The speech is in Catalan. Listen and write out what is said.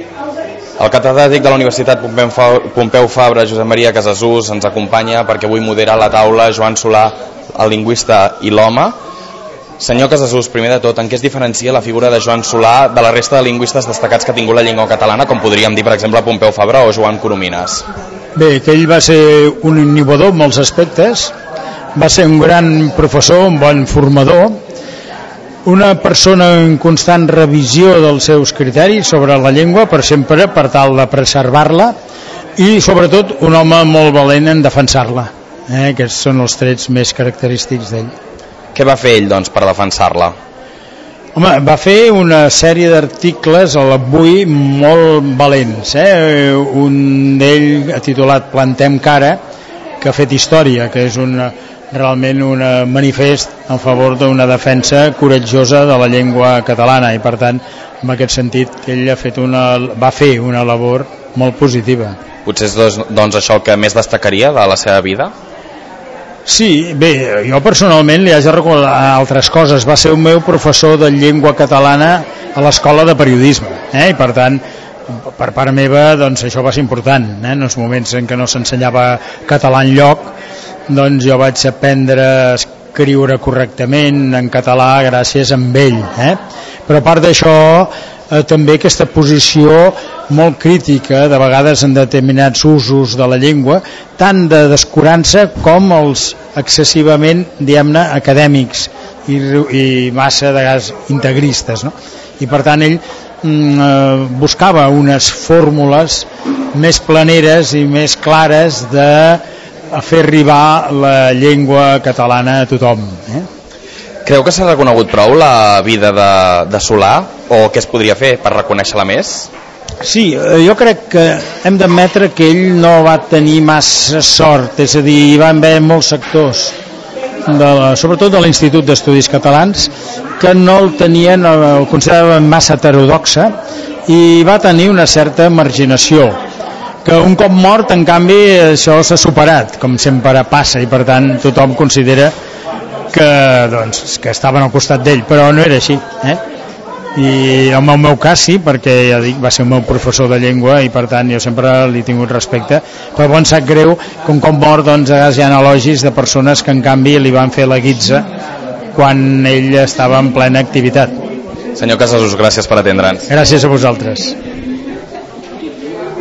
El catedràtic de la Universitat Pompeu Fabra, Josep Maria Casasus, ens acompanya perquè avui modera la taula Joan Solà, el lingüista i l'home. Senyor Casasus, primer de tot, en què es diferencia la figura de Joan Solà de la resta de lingüistes destacats que ha tingut la llengua catalana, com podríem dir, per exemple, Pompeu Fabra o Joan Coromines? Bé, que ell va ser un innovador en molts aspectes, va ser un gran professor, un bon formador, una persona en constant revisió dels seus criteris sobre la llengua per sempre, per tal de preservar-la, i sobretot un home molt valent en defensar-la. Aquests són els trets més característics d'ell. Què va fer ell, doncs, per defensar-la? Home, va fer una sèrie d'articles a l'Avui molt valents. Un d'ell titulat Plantem cara, que ha fet història, que és realment un manifest en favor d'una defensa coratjosa de la llengua catalana, i per tant, en aquest sentit, ell va fer una labor molt positiva. Potser és doncs això el que més destacaria de la seva vida? Sí, bé, jo personalment li haig de recordar altres coses. Va ser un meu professor de llengua catalana a l'escola de periodisme, i per tant, per part meva, doncs això va ser important. En els moments en què no s'ensenyava català enlloc, doncs jo vaig aprendre a escriure correctament en català gràcies a ell. Però a part d'això, també aquesta posició molt crítica, de vegades en determinats usos de la llengua, tant de descurança com els excessivament, diguem-ne, acadèmics i massa de vegades integristes, no? I per tant ell buscava unes fórmules més planeres i més clares de fer arribar la llengua catalana a tothom. Creu que s'ha reconegut prou la vida de Solà, o què es podria fer per reconèixer-la més? Sí, jo crec que hem d'admetre que ell no va tenir massa sort, és a dir, hi van haver molts sectors, sobretot de l'Institut d'Estudis Catalans, que no el tenien, el consideraven massa heterodoxa, i va tenir una certa marginació, que un cop mort, en canvi, això s'ha superat, com sempre passa, i per tant tothom considera que estaven al costat d'ell, però no era així, i en el meu cas sí, perquè ja dic, va ser el meu professor de llengua i per tant jo sempre li he tingut respecte, però em sap greu que un cop mort, doncs a vegades hi ha elogis de persones que en canvi li van fer la guitza quan ell estava en plena activitat. Senyor Casasus, gràcies per atendre'ns. Gràcies a vosaltres.